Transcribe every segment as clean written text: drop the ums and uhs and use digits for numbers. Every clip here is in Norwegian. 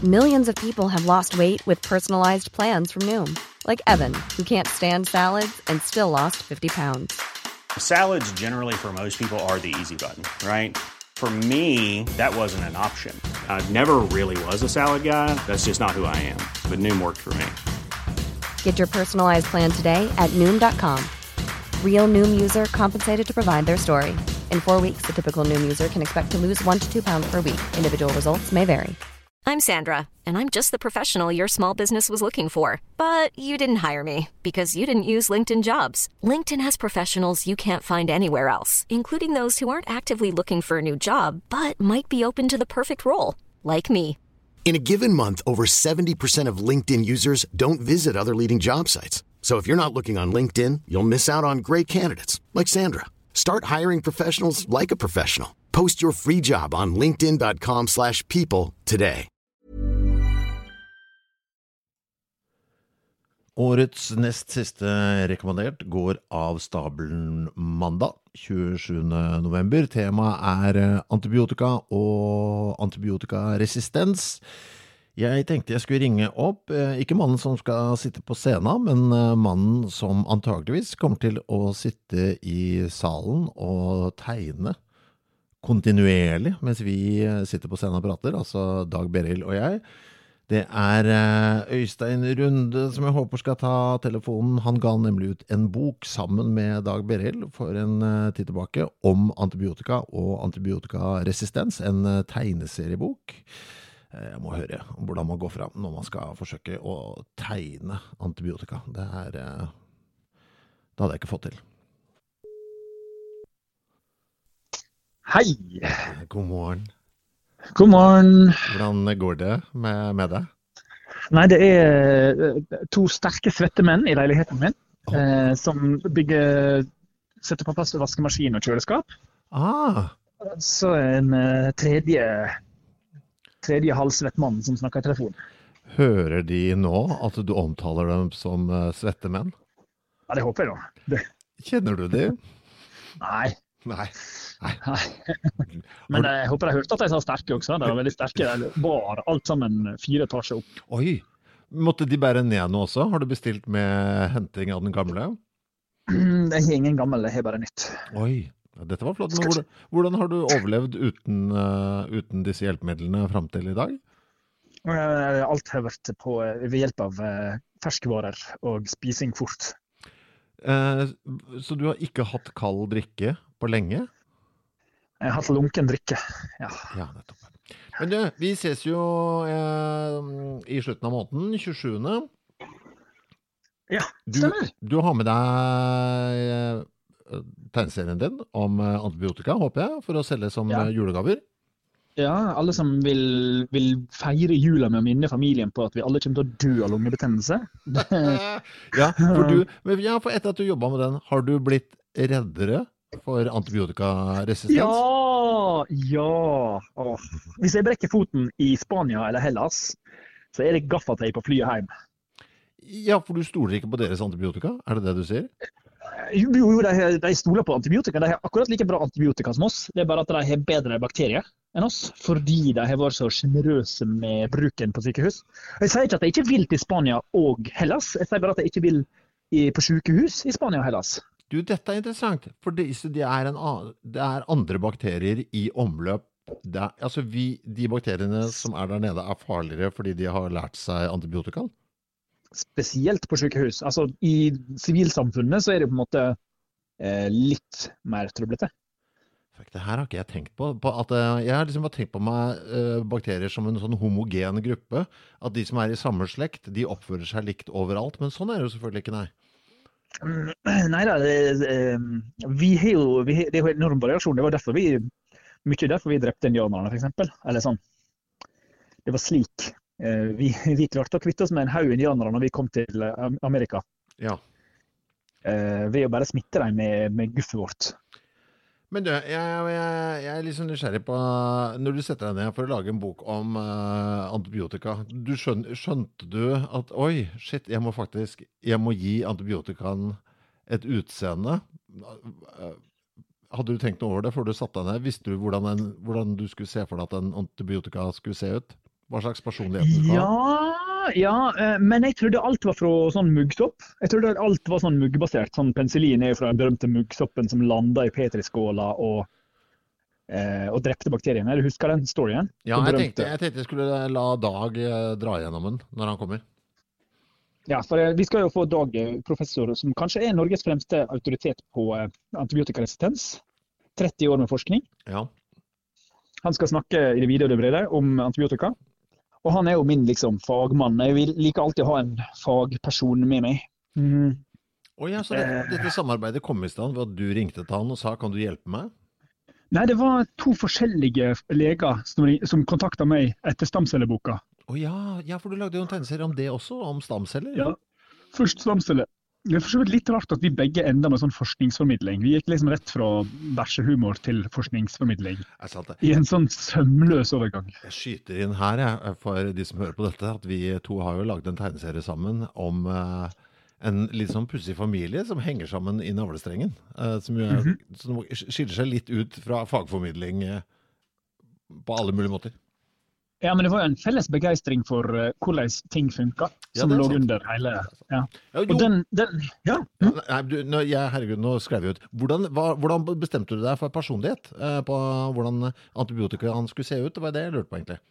Millions of people have lost weight with personalized plans from Noom. Like Evan, who can't stand salads and still lost 50 pounds. Salads generally for most people are the easy button, right? For me, that wasn't an option. I never really was a salad guy. That's just not who I am. But Noom worked for me. Get your personalized plan today at Noom.com. Real Noom user compensated to provide their story. In 4 weeks, the typical Noom user can expect to lose 1 to 2 pounds per week. Individual results may vary. I'm Sandra, and I'm just the professional your small business was looking for. But you didn't hire me because you didn't use LinkedIn Jobs. LinkedIn has professionals you can't find anywhere else, including those who aren't actively looking for a new job, but might be open to the perfect role, like me. In a given month, over 70% of LinkedIn users don't visit other leading job sites. So if you're not looking on LinkedIn, you'll miss out on great candidates, like Sandra. Start hiring professionals like a professional. Post your free job on linkedin.com/people today. Årets nest siste rekommandert går av stabelen mandag 27. november. Temaet antibiotika og antibiotikaresistens. Jeg tenkte jeg skulle ringe opp, ikke mannen som skal sitte på scenen, men mannen som antageligvis kommer til å sitte i salen og tegne kontinuerlig mens vi sitter på scenen og prater, altså Dag Berild og jeg. Det Øystein Runde som jeg håper skal ta telefonen. Han ga nemlig ut en bok sammen med Dag Berild for en tid tilbake om antibiotika og antibiotikaresistens, en tegneseriebok. Jeg må høre hvordan man går frem når man skal forsøke å tegne antibiotika. Det hadde jeg ikke fått til. Hei! God morgen. God morgen. Hvordan går det med deg? Nei, det to sterke svettemenn i leiligheten min, som setter på plass vaskemaskin og kjøleskap. Så en tredje halvsvett mann som snakker i telefon. Hører de nå at du omtaler dem som svettemenn? Ja, det håper jeg da. Kjenner du det? Nei. Nei. Men jeg håper jeg hørte at de sa sterke også. De var veldig sterke. De bar alt sammen 4 etasjer opp. Oi, måtte de bære ned nå også? Har du bestilt med henting av den gamle? Jeg har ingen gammel, jeg har bare nytt. Oi, dette var flott. Men hvordan har du overlevd uten disse hjelpemidlene frem til i dag? Alt har vært ved hjelp av ferskvarer og spising fort. Så du har ikke hatt kald drikke på lenge? Jeg har hatt lunken drikke, ja. Ja, nettopp. Men du, vi ses jo i slutten av måneden, 27. Ja, stemmer. Du har med deg tegneserien din om antibiotika, håper jeg, for å selge som julegaver. Ja, alle som vil feire jula med å minne familien på at vi alle kommer til å dø av lungebetennelse. For etter at du jobbet med den, har du blitt reddere for antibiotikaresistens? Ja. Hvis jeg brekker foten i Spania eller Hellas, så det gaffateip på flyet hjem. Ja, for du stoler ikke på deres antibiotika? Er det du sier? Jo, de stoler på antibiotika. De har akkurat like bra antibiotika som oss. Det bare at de har bedre bakterier enn oss, fordi de har vært så generøse med bruken på sykehus. Jeg sier ikke at jeg ikke vil til Spania og Hellas. Jeg sier bare at jeg ikke vil på sykehus i Spania og Hellas. Du, dette interessant, for det andre bakterier i omløp. De bakteriene som der nede farligere fordi de har lært seg antibiotika? Spesielt på sykehus. Altså, i sivilsamfunnet så det på en måte litt mer trøblete. Det her har ikke jeg tenkt på. Jeg har liksom bare tenkt på meg bakterier som en sånn homogen gruppe. At de som i samme slekt, de oppfører seg likt overalt. Men sånn det jo selvfølgelig ikke, nei. Neida, det er jo enorm variasjon. Det var mye derfor vi drepte indianerne, for eksempel. Eller sånn. Det var slik. Vi klarte å kvitte oss med en haug indianere når vi kom til Amerika. Ja. Ved å bare smitte dem med guffet vårt. Men du, jeg litt sånn nysgjerrig på, når du setter deg ned for å lage en bok om antibiotika, skjønte du at, oi, shit, jeg må gi antibiotikaen et utseende? Hadde du tenkt noe over det før du satte deg ned? Visste du hvordan du skulle se for deg at en antibiotika skulle se ut? Hva slags personlighet du skal ha? Men jeg trodde alt var fra sånn muggsopp. Jeg trodde alt var sånn muggbasert. Sånn penicillin er jo fra den berømte muggsoppen som landet i petriskåla og drepte bakteriene. Du husker den storyen? Ja, jeg tenkte jeg skulle la Dag dra gjennom den når han kommer. Ja, for vi skal jo få Dag, professor, som kanskje er Norges fremste autoritet på antibiotikaresistens. 30 år med forskning. Ja. Han skal snakke i det vide og det brede om antibiotika. Og han er jo min liksom fagmann. Jeg liker alltid å ha en fagperson med meg. Ja, så dette samarbeidet kom i stand ved at du ringte til han og sa, kan du hjelpe meg? Nei, det var 2 forskjellige leger som kontaktet meg etter stamcelleboka. Ja, for du lagde jo en tegneserie om det også, om stamceller. Ja, først stamceller. Det er for så vidt litt rart at vi begge ender med sånn forskningsformidling. Vi gikk liksom rett fra bæsjehumor til forskningsformidling. I en sånn sømløs overgang. Jeg skyter inn her, for de som hører på dette, at vi 2 har jo laget en tegneserie sammen om en litt sånn pussig familie som henger sammen i navlestrengen. Som skiller seg litt ut fra fagformidling på alle mulige måter. Ja, men det var jo en felles begeistring for hvordan ting funker, som lå under hele. Ja. Og herregud, nå skrev jeg ut. Hvordan bestemte du deg for personlighet på hvordan antibiotika skulle se ut? Det var det jeg lurte på egentlig.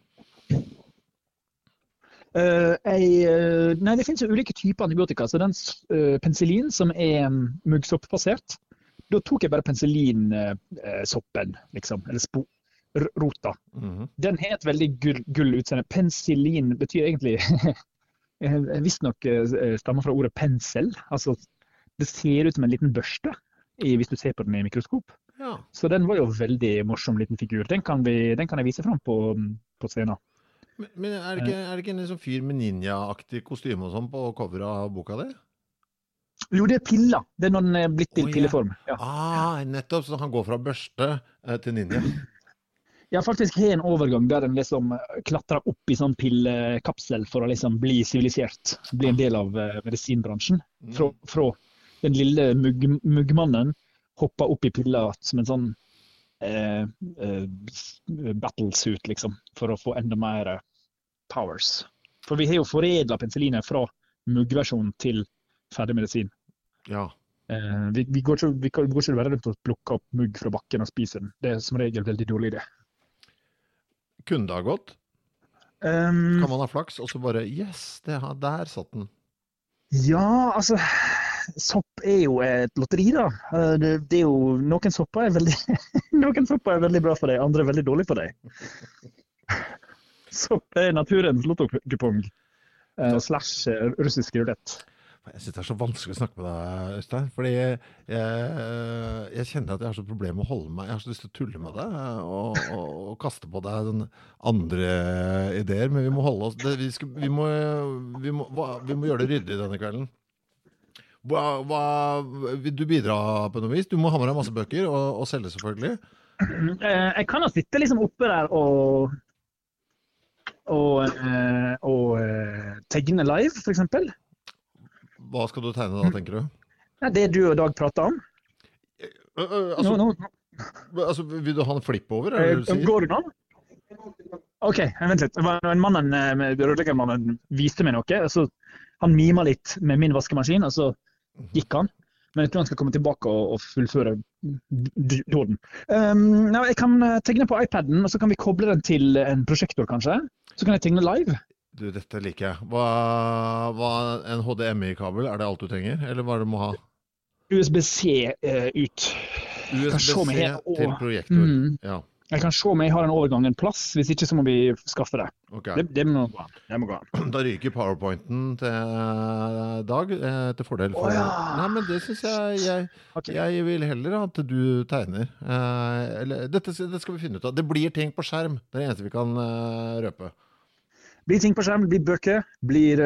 Nei, det finnes jo ulike typer antibiotika. Så den penicillin som er muggsoppbasert, da tok jeg bare penicillinsoppen, liksom, eller rota. Den har et veldig gull utseende. Penicillin betyr egentlig visstnok stammer fra ordet pensel. Altså, det ser ut som en liten børste hvis du ser på den i mikroskop. Ja. Så den var jo veldig morsom liten figur. Den kan jeg vise fram på scenen. Men er det ikke en sånn fyr med ninja-aktig kostyme og sånn på cover av boka di? Jo, det er piller. Det er når den er blitt til pilleform. Ja. Nettopp, så han går fra børste til ninja. Ja, faktisk har en overgang der den liksom klatrer opp i sånn pillekapsel for å liksom bli sivilisert, bli en del av medisinbransjen. Fra den lille muggmannen hopper opp i piller som en sånn battlesuit, liksom, for å få enda mer powers. For vi har jo foredlet penicillinet fra muggversjonen til ferdig medisin. Ja. Vi går ikke bare rundt og plukker opp mugg fra bakken og spiser den. Det er som regel veldig dårlig idé. Kunne det ha gått? Kan man ha flaks, og så bare, yes, der satt den. Ja, altså, sopp er jo et lotteri da. Det er jo, noen sopper er veldig bra for deg, andre er veldig dårlig for deg. Sopp er naturens lottokupong, slash russisk rulett. Jeg synes det er så vanskelig å snakke med deg, Øystein, fordi jeg kjenner at jeg har så problem med å holde meg. Jeg har så lyst til å tulle med deg og kaste på deg den andre ideer, men vi må holde oss, vi må gjøre det ryddig denne kvelden. Vil du bidra på noe vis? Du må ha med deg masse bøker og selge selvfølgelig. Jeg kan jo sitte liksom oppe der og tegne live, for eksempel. Hva skal du tegne da, tenker du? Det du og Dag prater om. Altså, vil du ha en flip over? Går det nå? Ok, vent litt. Rørleggermannen viste meg noe, så han mimet litt med min vaskemaskin, og så gikk han. Men jeg tror han skal komme tilbake og fullføre dåden. Jeg kan tegne på iPaden, og så kan vi koble den til en prosjektor, kanskje. Så kan jeg tegne live. Du, dette liker jeg. Hva en HDMI-kabel, er det alt du trenger? Eller hva er det du må ha? USB-C ut. USB-C til projektor, ja. Jeg kan se om jeg har en overgang en plass, hvis ikke så må vi skaffe det. Okay. Det må gå an. Da ryker PowerPointen til Dag til fordel for... Nei, men det synes jeg vil heller at du tegner. Dette skal vi finne ut av. Det blir ting på skjerm, det er det eneste vi kan røpe. Blir ting på skjerm, blir bøker, blir...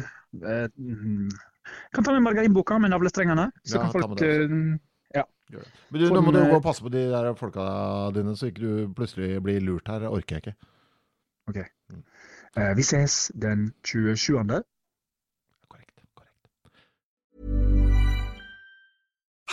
kan ta med margarinboka med navlestrengene, så kan folk... Men nå må du gå og passe på de der folka dine, så ikke du plutselig blir lurt her. Det orker jeg ikke. Ok. Vi ses den 27. Korrekt.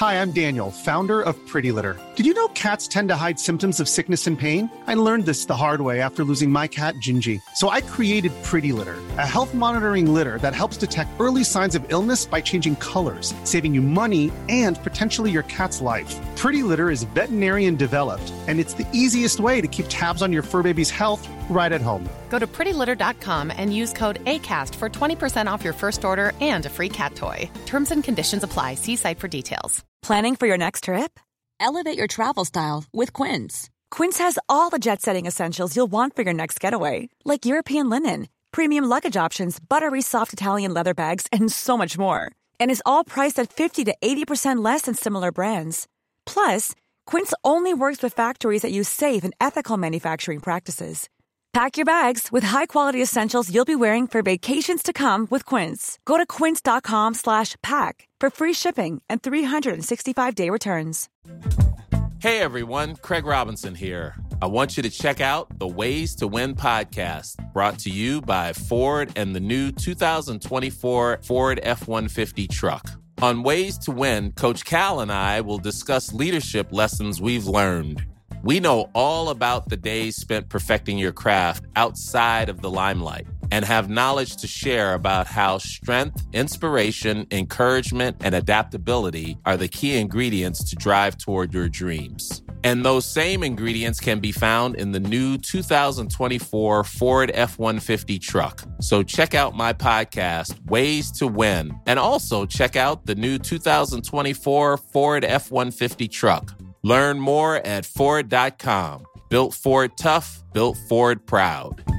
Hi, I'm Daniel, founder of Pretty Litter. Did you know cats tend to hide symptoms of sickness and pain? I learned this the hard way after losing my cat, Gingy. So I created Pretty Litter, a health monitoring litter that helps detect early signs of illness by changing colors, saving you money and potentially your cat's life. Pretty Litter is veterinarian developed, and it's the easiest way to keep tabs on your fur baby's health right at home. Go to prettylitter.com and use code ACAST for 20% off your first order and a free cat toy. Terms and conditions apply. See site for details. Planning for your next trip? Elevate your travel style with Quince. Quince has all the jet-setting essentials you'll want for your next getaway, like European linen, premium luggage options, buttery soft Italian leather bags, and so much more. And is all priced at 50 to 80% less than similar brands. Plus, Quince only works with factories that use safe and ethical manufacturing practices. Pack your bags with high-quality essentials you'll be wearing for vacations to come with Quince. Go to quince.com/pack for free shipping and 365-day returns. Hey everyone, Craig Robinson here. I want you to check out the Ways to Win podcast, brought to you by Ford and the new 2024 Ford F-150 truck. On Ways to Win, Coach Cal and I will discuss leadership lessons we've learned. We know all about the days spent perfecting your craft outside of the limelight and have knowledge to share about how strength, inspiration, encouragement, and adaptability are the key ingredients to drive toward your dreams. And those same ingredients can be found in the new 2024 Ford F-150 truck. So check out my podcast, Ways to Win, and also check out the new 2024 Ford F-150 truck. Learn more at Ford.com. Built Ford tough, built Ford proud.